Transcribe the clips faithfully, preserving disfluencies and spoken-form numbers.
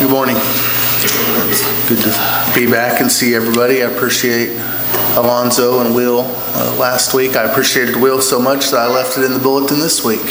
Good morning. It's good to be back and see everybody. I appreciate Alonzo and Will uh, last week. I appreciated Will so much that I left it in the bulletin this week.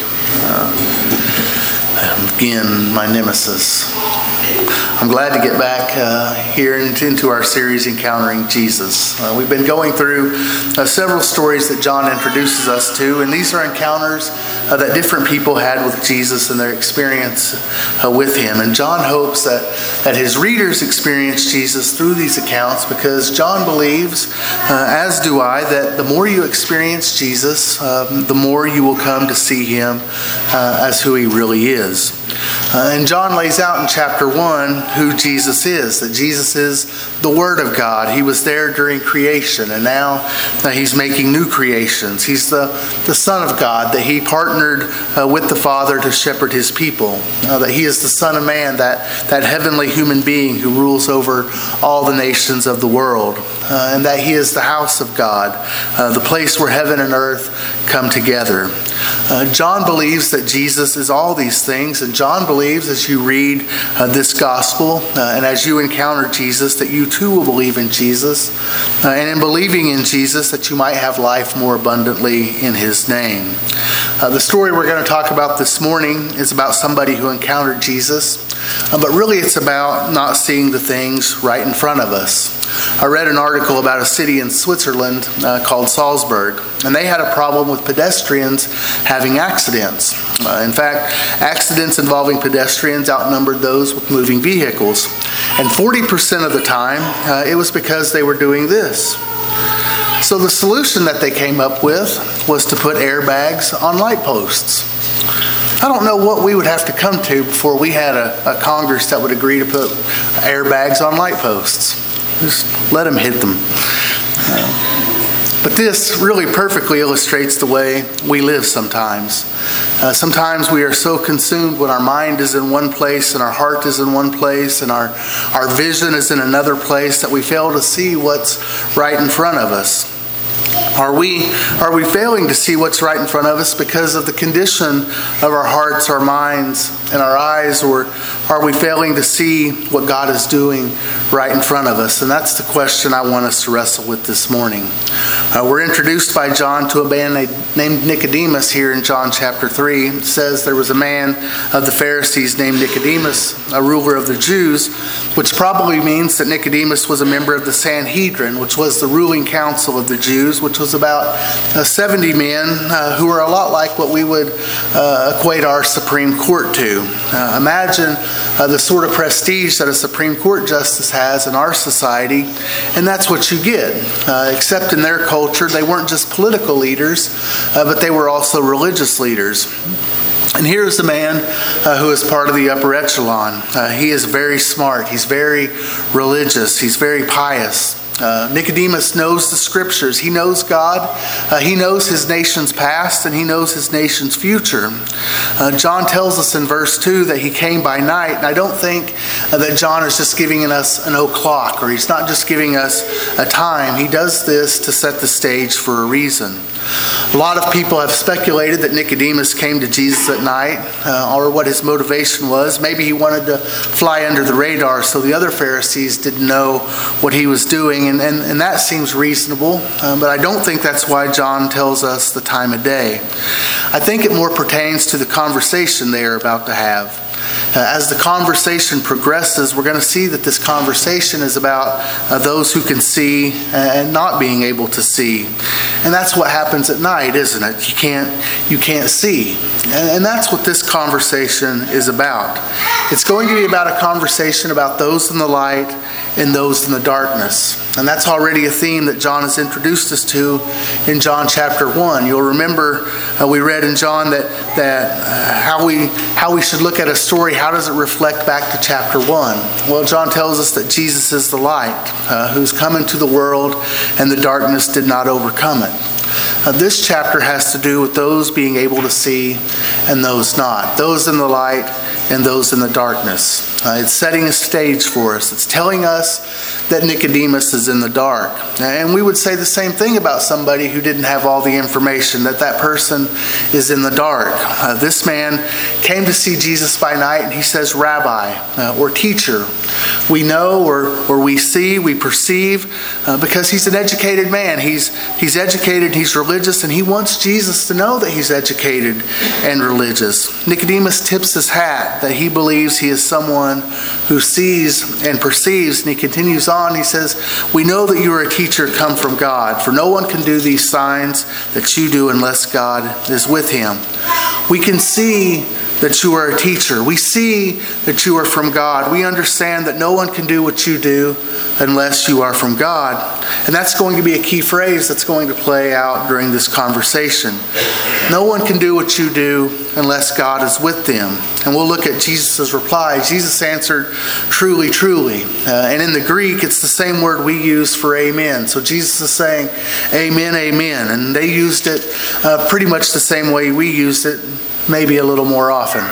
Uh, again, my nemesis. I'm glad to get back uh, here into our series, Encountering Jesus. Uh, we've been going through uh, several stories that John introduces us to, and these are encounters uh, that different people had with Jesus and their experience uh, with him. And John hopes that, that his readers experience Jesus through these accounts, because John believes, uh, as do I, that the more you experience Jesus, um, the more you will come to see him uh, as who he really is. Uh, and John lays out in chapter one who Jesus is, that Jesus is the Word of God. He was there during creation, and now uh, he's making new creations. He's the, the Son of God, that he partnered uh, with the Father to shepherd his people, uh, that he is the Son of Man, that, that heavenly human being who rules over all the nations of the world, uh, and that he is the house of God, uh, the place where heaven and earth come together. Uh, John believes that Jesus is all these things, and John believes, as you read uh, this gospel uh, and as you encounter Jesus, that you too will believe in Jesus, uh, and in believing in Jesus, that you might have life more abundantly in his name. Uh, the story we're going to talk about this morning is about somebody who encountered Jesus, uh, but really it's about not seeing the things right in front of us. I read an article about a city in Switzerland uh, called Salzburg, and they had a problem with pedestrians having accidents. Uh, in fact, accidents involving pedestrians outnumbered those with moving vehicles. And forty percent of the time, uh, it was because they were doing this. So the solution that they came up with was to put airbags on light posts. I don't know what we would have to come to before we had a, a Congress that would agree to put airbags on light posts. Just let them hit them. Uh, but this really perfectly illustrates the way we live sometimes. Uh, sometimes we are so consumed when our mind is in one place and our heart is in one place and our, our vision is in another place that we fail to see what's right in front of us. Are we, are we failing to see what's right in front of us because of the condition of our hearts, our minds, and our eyes? Or are we failing to see what God is doing right in front of us? And that's the question I want us to wrestle with this morning. Uh, we're introduced by John to a man named Nicodemus here in John chapter three. It says there was a man of the Pharisees named Nicodemus, a ruler of the Jews, which probably means that Nicodemus was a member of the Sanhedrin, which was the ruling council of the Jews, which was about uh, seventy men uh, who are a lot like what we would uh, equate our Supreme Court to. Uh, imagine uh, the sort of prestige that a Supreme Court justice has in our society, and that's what you get. Uh, except in their culture, they weren't just political leaders, uh, but they were also religious leaders. And here's the man uh, who is part of the upper echelon. Uh, he is very smart. He's very religious. He's very pious. Uh, Nicodemus knows the scriptures. He knows God. Uh, he knows his nation's past, and he knows his nation's future. Uh, John tells us in verse two that he came by night. And I don't think uh, that John is just giving us an o'clock, or he's not just giving us a time. He does this to set the stage for a reason. A lot of people have speculated that Nicodemus came to Jesus at night, uh, or what his motivation was. Maybe he wanted to fly under the radar so the other Pharisees didn't know what he was doing, and, and, and that seems reasonable, uh, but I don't think that's why John tells us the time of day. I think it more pertains to the conversation they are about to have. Uh, as the conversation progresses, we're going to see that this conversation is about uh, those who can see and not being able to see. And that's what happens at night, isn't it? You can't, you can't see. And, and that's what this conversation is about. It's going to be about a conversation about those in the light and those in the darkness. And that's already a theme that John has introduced us to in John chapter one. You'll remember uh, we read in John that, that uh, how we how we should look at a story. How does it reflect back to chapter one? Well, John tells us that Jesus is the light uh, who's come into the world, and the darkness did not overcome it. Uh, this chapter has to do with those being able to see and those not. Those in the light and those in the darkness. Uh, it's setting a stage for us. It's telling us that Nicodemus is in the dark. And we would say the same thing about somebody who didn't have all the information, that that person is in the dark. Uh, this man came to see Jesus by night, and he says, Rabbi, uh, or teacher. We know or, or we see, we perceive, uh, because he's an educated man. He's, he's educated, he's religious, and he wants Jesus to know that he's educated and religious. Nicodemus tips his hat that he believes he is someone who sees and perceives, and he continues on. He says, we know that you are a teacher come from God, for no one can do these signs that you do unless God is with him. We can see that you are a teacher. We see that you are from God. We understand that no one can do what you do unless you are from God. And that's going to be a key phrase that's going to play out during this conversation. No one can do what you do unless God is with them. And we'll look at Jesus' reply. Jesus answered, truly, truly. Uh, and in the Greek, it's the same word we use for amen. So Jesus is saying, amen, amen. And they used it uh, pretty much the same way we used it, maybe a little more often.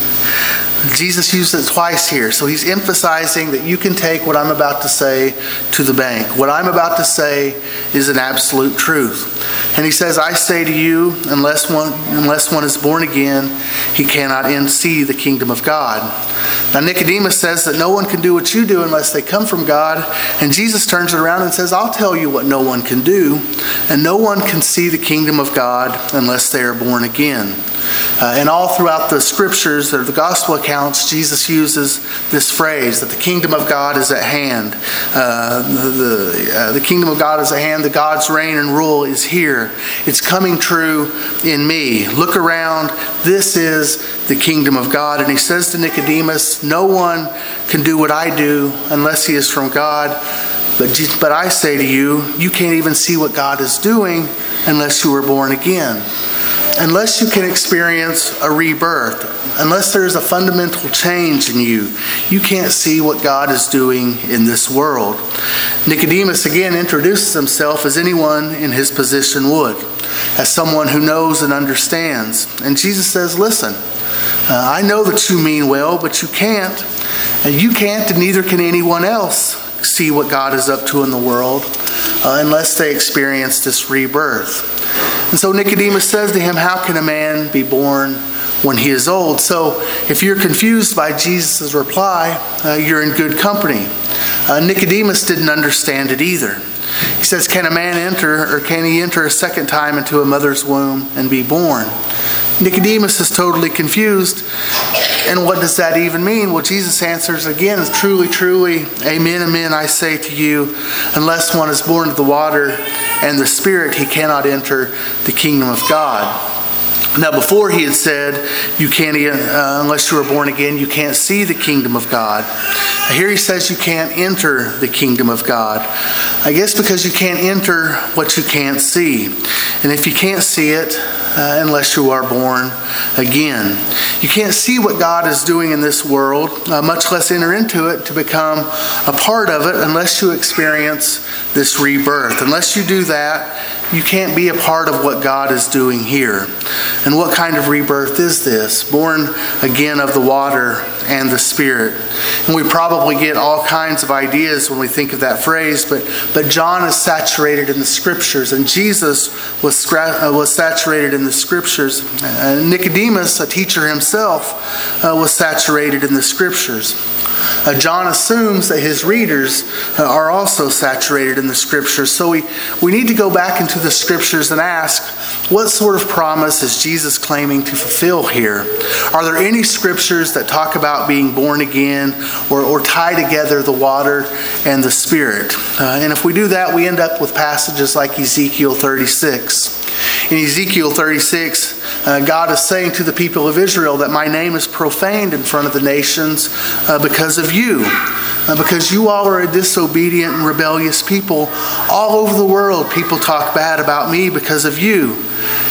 Jesus used it twice here, so he's emphasizing that you can take what I'm about to say to the bank. What I'm about to say is an absolute truth. And he says, I say to you, unless one, unless one is born again, he cannot see the kingdom of God. Now Nicodemus says that no one can do what you do unless they come from God. And Jesus turns it around and says, I'll tell you what no one can do. And no one can see the kingdom of God unless they are born again. Uh, and all throughout the scriptures or the gospel accounts, Jesus uses this phrase that the kingdom of God is at hand. Uh, the, uh, the kingdom of God is at hand. The God's reign and rule is here. It's coming true in me. Look around. This is the kingdom of God. And he says to Nicodemus, no one can do what I do unless he is from God. But, but I say to you, you can't even see what God is doing unless you are born again. Unless you can experience a rebirth, unless there's a fundamental change in you, you can't see what God is doing in this world. Nicodemus again introduces himself as anyone in his position would, as someone who knows and understands. And Jesus says, listen, uh, I know that you mean well, but you can't. And you can't, and neither can anyone else see what God is up to in the world uh, unless they experience this rebirth. And so Nicodemus says to him, how can a man be born when he is old? So if you're confused by Jesus' reply, uh, you're in good company. Uh, Nicodemus didn't understand it either. He says, can a man enter, or can he enter a second time into a mother's womb and be born? Nicodemus is totally confused. And what does that even mean? Well, Jesus answers again, truly, truly, amen, amen, I say to you, unless one is born of the water and the Spirit, he cannot enter the kingdom of God. Now, before he had said, you can't, uh, unless you are born again, you can't see the kingdom of God. Here he says you can't enter the kingdom of God. I guess because you can't enter what you can't see. And if you can't see it, uh, unless you are born again. You can't see what God is doing in this world, uh, much less enter into it to become a part of it unless you experience this rebirth. Unless you do that, you can't be a part of what God is doing here. And what kind of rebirth is this? Born again of the water and the Spirit. And we probably get all kinds of ideas when we think of that phrase, but, but John is saturated in the Scriptures, and Jesus was, scra- uh, was saturated in the Scriptures. Uh, Nicodemus, a teacher himself, uh, was saturated in the Scriptures. Uh, John assumes that his readers uh, are also saturated in the Scriptures. So we, we need to go back into the Scriptures and ask, what sort of promise is Jesus claiming to fulfill here? Are there any Scriptures that talk about being born again or, or tie together the water and the Spirit? Uh, and if we do that, we end up with passages like Ezekiel thirty-six. In Ezekiel thirty-six, uh, God is saying to the people of Israel that my name is profaned in front of the nations uh, because of you. Uh, because you all are a disobedient and rebellious people. All over the world, people talk bad about me because of you.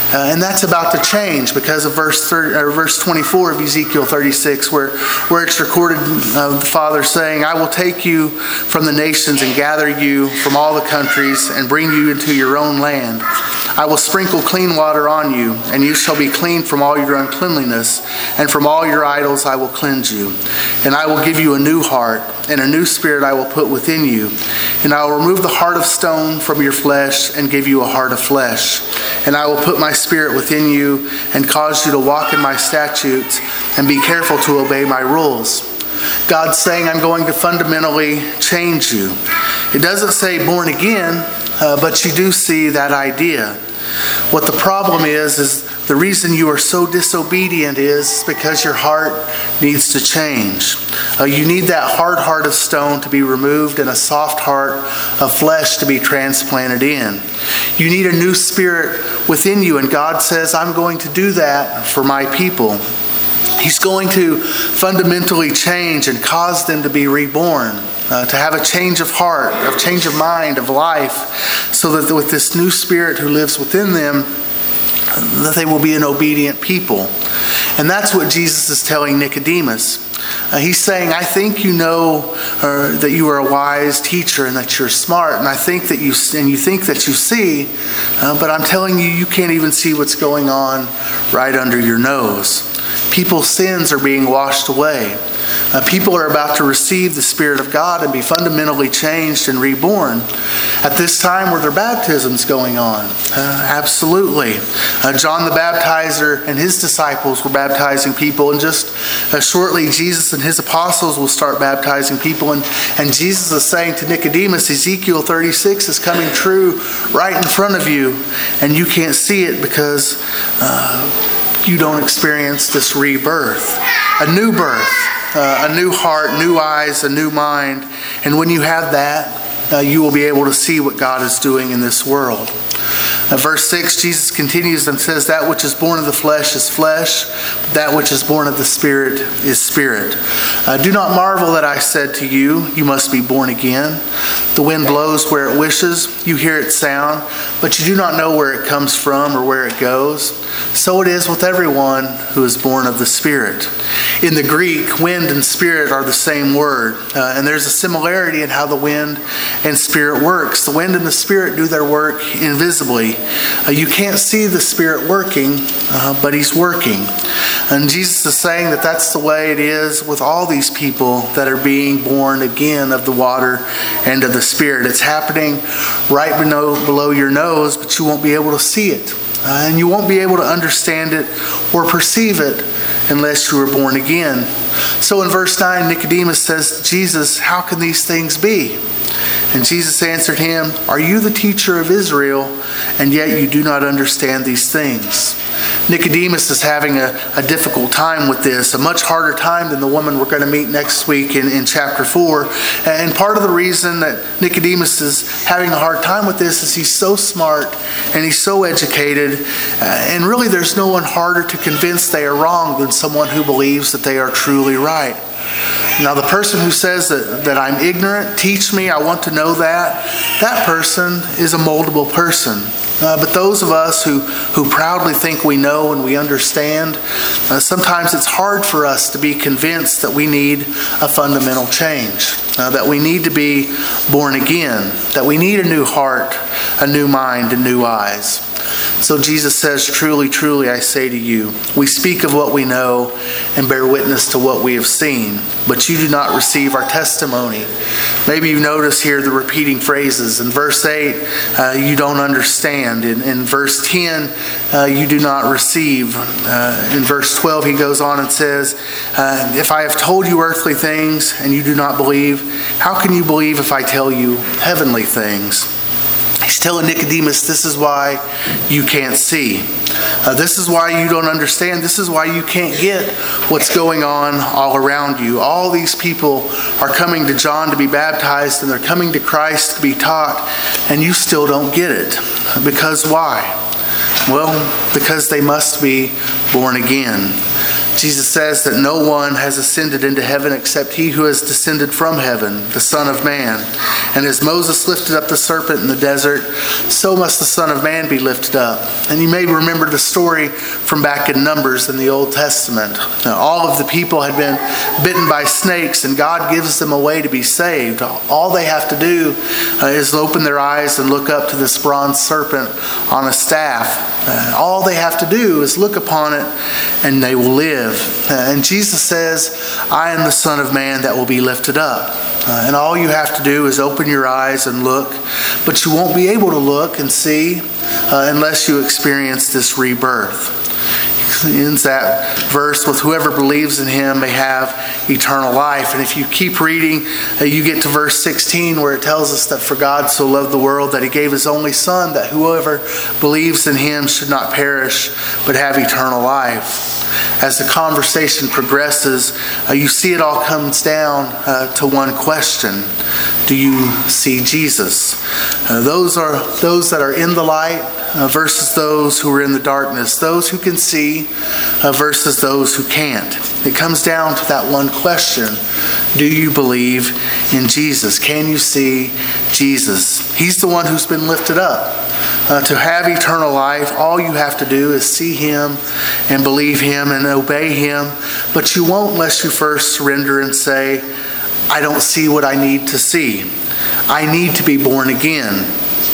Uh, and that's about to change because of verse thirty, or verse twenty-four of Ezekiel thirty-six, where, where it's recorded uh, the Father saying, I will take you from the nations and gather you from all the countries and bring you into your own land. I will sprinkle clean water on you, and you shall be clean from all your uncleanliness, and from all your idols I will cleanse you. And I will give you a new heart, and a new spirit I will put within you. And I will remove the heart of stone from your flesh and give you a heart of flesh. And I will put my spirit within you and cause you to walk in my statutes and be careful to obey my rules. God's saying, I'm going to fundamentally change you. It doesn't say born again, uh, but you do see that idea. What the problem is, is the reason you are so disobedient is because your heart needs to change. Uh, you need that hard heart of stone to be removed and a soft heart of flesh to be transplanted in. You need a new spirit within you, and God says, I'm going to do that for my people. He's going to fundamentally change and cause them to be reborn, uh, to have a change of heart, a change of mind, of life, so that with this new spirit who lives within them, that they will be an obedient people. And that's what Jesus is telling Nicodemus. Uh, he's saying, I think you know uh, that you are a wise teacher and that you're smart, and I think that you and you think that you see, uh, but I'm telling you, you can't even see what's going on right under your nose. People's sins are being washed away. Uh, people are about to receive the Spirit of God and be fundamentally changed and reborn. At this time, were there baptisms going on? Uh, absolutely. Uh, John the Baptizer and his disciples were baptizing people, and just uh, shortly Jesus and his apostles will start baptizing people. And, and Jesus is saying to Nicodemus, Ezekiel thirty-six is coming true right in front of you, and you can't see it because uh, you don't experience this rebirth, a new birth. Uh, a new heart, new eyes, a new mind. And when you have that, uh, you will be able to see what God is doing in this world. Uh, verse six, Jesus continues and says, that which is born of the flesh is flesh, but that which is born of the Spirit is spirit. Uh, do not marvel that I said to you, you must be born again. The wind blows where it wishes, you hear its sound, but you do not know where it comes from or where it goes. So it is with everyone who is born of the Spirit. In the Greek, wind and spirit are the same word, uh, and there's a similarity in how the wind and spirit works. The wind and the Spirit do their work invisibly. Uh, you can't see the Spirit working, uh, but He's working. And Jesus is saying that that's the way it is with all these people that are being born again of the water and of the Spirit. It's happening right below, below your nose, but you won't be able to see it. Uh, and you won't be able to understand it or perceive it unless you are born again. So in verse nine, Nicodemus says to Jesus, how can these things be? And Jesus answered him, are you the teacher of Israel, and yet you do not understand these things? Nicodemus is having a, a difficult time with this, a much harder time than the woman we're going to meet next week in, in chapter four. And part of the reason that Nicodemus is having a hard time with this is he's so smart and he's so educated. Uh, and really there's no one harder to convince they are wrong than someone who believes that they are truly right. Now the person who says that, that I'm ignorant, teach me, I want to know that, that person is a moldable person. Uh, but those of us who, who proudly think we know and we understand, uh, sometimes it's hard for us to be convinced that we need a fundamental change, uh, that we need to be born again, that we need a new heart, a new mind, and new eyes. So Jesus says, truly, truly, I say to you, we speak of what we know and bear witness to what we have seen, but you do not receive our testimony. Maybe you notice here the repeating phrases. In verse eight, uh, you don't understand. In, in verse ten, uh, you do not receive. Uh, in verse twelve, he goes on and says, uh, if I have told you earthly things and you do not believe, how can you believe if I tell you heavenly things? He's telling Nicodemus, this is why you can't see. Uh, this is why you don't understand. This is why you can't get what's going on all around you. All these people are coming to John to be baptized, and they're coming to Christ to be taught, and you still don't get it. Because why? Well, because they must be born again. Jesus says that no one has ascended into heaven except he who has descended from heaven, the Son of Man. And as Moses lifted up the serpent in the desert, so must the Son of Man be lifted up. And you may remember the story from back in Numbers in the Old Testament. Now, all of the people had been bitten by snakes, and God gives them a way to be saved. All they have to do uh, is open their eyes and look up to this bronze serpent on a staff. Uh, all they have to do is look upon it, and they will live. Uh, and Jesus says, I am the Son of Man that will be lifted up. Uh, and all you have to do is open your eyes and look, but you won't be able to look and see uh, unless you experience this rebirth. He ends that verse with whoever believes in him may have eternal life. And if you keep reading, uh, you get to verse sixteen where it tells us that for God so loved the world that he gave his only Son, that whoever believes in him should not perish but have eternal life. As the conversation progresses, uh, you see it all comes down uh, to one question. Do you see Jesus? Uh, those are those that are in the light uh, versus those who are in the darkness. Those who can see uh, versus those who can't. It comes down to that one question. Do you believe in Jesus? Can you see Jesus? He's the one who's been lifted up. Uh, to have eternal life, all you have to do is see him and believe him and obey him. But you won't unless you first surrender and say, I don't see what I need to see. I need to be born again.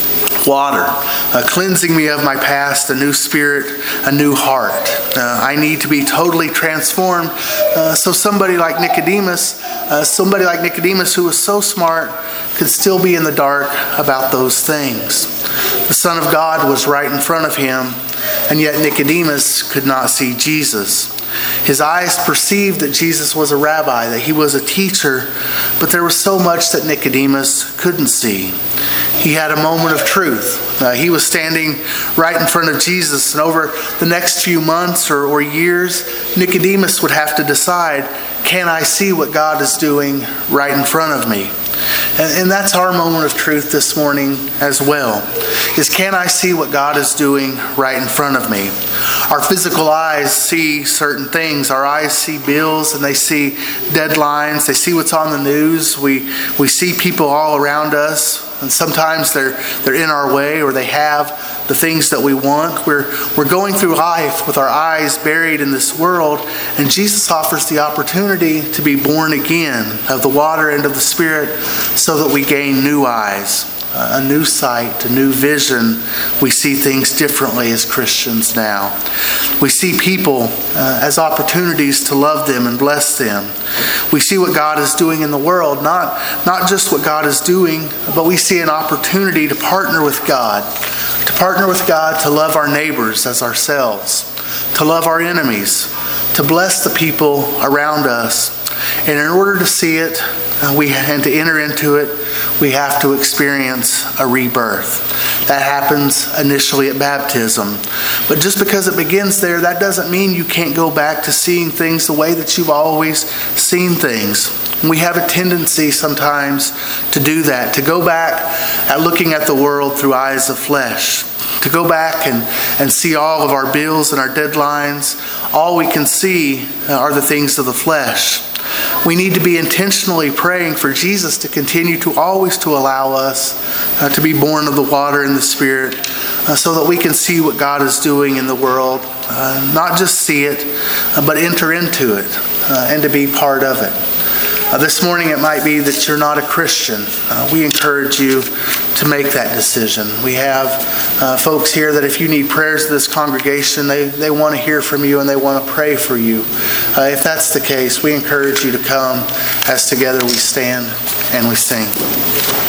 Water, uh, cleansing me of my past, a new spirit, a new heart. Uh, I need to be totally transformed. Uh, so somebody like Nicodemus, uh, somebody like Nicodemus who was so smart, could still be in the dark about those things. The Son of God was right in front of him, and yet Nicodemus could not see Jesus. His eyes perceived that Jesus was a rabbi, that he was a teacher, but there was so much that Nicodemus couldn't see. He had a moment of truth. Uh, he was standing right in front of Jesus, and over the next few months or, or years, Nicodemus would have to decide, can I see what God is doing right in front of me? And, and that's our moment of truth this morning as well, is can I see what God is doing right in front of me? Our physical eyes see certain things. Our eyes see bills and they see deadlines. They see what's on the news. We, we see people all around us. And sometimes they're they're in our way, or they have the things that we want. We're we're going through life with our eyes buried in this world, and Jesus offers the opportunity to be born again of the water and of the Spirit, so that we gain new eyes, a new sight, a new vision. We see things differently as Christians now. We see people uh, as opportunities to love them and bless them. We see what God is doing in the world, not, not just what God is doing, but we see an opportunity to partner with God, to partner with God to love our neighbors as ourselves, to love our enemies, to bless the people around us. And in order to see it, uh, we and to enter into it, we have to experience a rebirth. That happens initially at baptism. But just because it begins there, that doesn't mean you can't go back to seeing things the way that you've always seen things. We have a tendency sometimes to do that, to go back at looking at the world through eyes of flesh, to go back and, and see all of our bills and our deadlines. All we can see are the things of the flesh. We need to be intentionally praying for Jesus to continue to always to allow us uh, to be born of the water and the Spirit, uh, so that we can see what God is doing in the world. Uh, not just see it, uh, but enter into it uh, and to be part of it. Uh, this morning it might be that you're not a Christian. Uh, we encourage you to make that decision. We have uh, folks here that if you need prayers to this congregation, they, they want to hear from you and they want to pray for you. Uh, if that's the case, we encourage you to come as together we stand and we sing.